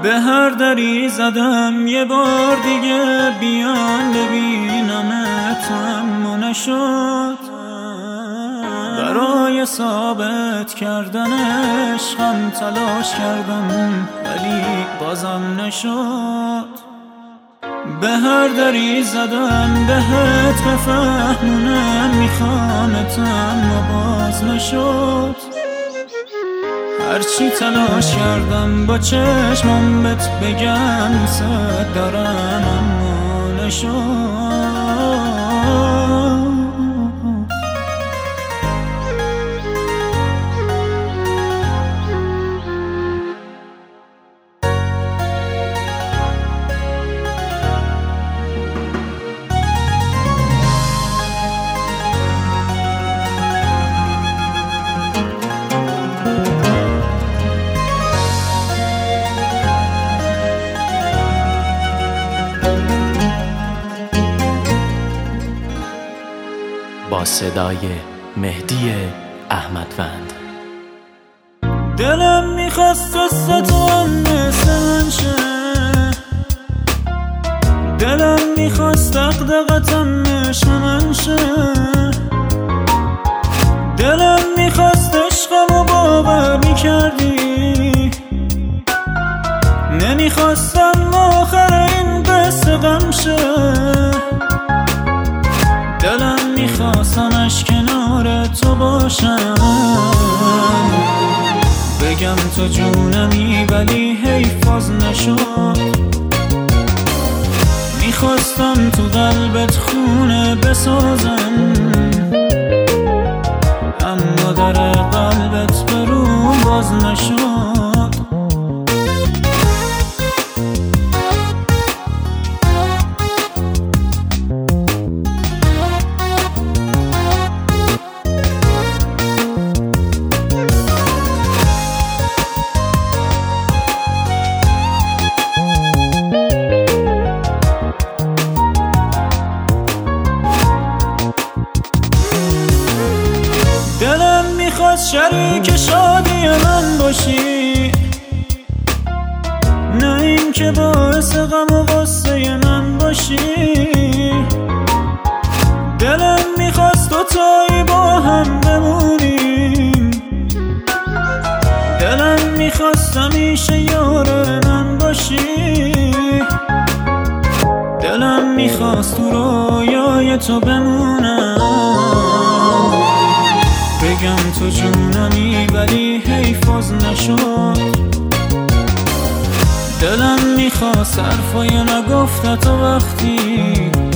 به هر دری زدم یه بار دیگه بیان ببینمت، اما نشد. برای ثابت کردن عشقم تلاش کردم ولی بازم نشد. به هر دری زدم بهت بفهمونم میخوامت، اما باز نشد. هرچی تلاش کردم با چشمم بهت بگم دوست دارم، اما نشد. با صدای مهدی احمدوند. دلم میخواست قصه تو هم مثل من شه، دلم میخواست دقدقتم عشق من شه، دلم میخواست عشقمو باور میکردی، نمیخواستم آخر این قصه غم شه. دلم میخواست همش کنار تو باشم، بگم تو جونمی ولی حیف باز نشد. میخواستم تو قلبت خونه بسازم، اما در قلبت بروم باز نشد. دلم میخواست شریک شادی من باشی، نه این که باعث غم و غصه من باشی. دلم میخواست دوتایی با هم بمونیم، دلم میخواست همیشه یار من باشی. دلم میخواست تو رویای تو بمونم، بگم تو جونمی ولی حیف باز نشد. دلم میخواست حرفای نگفته تو وقتی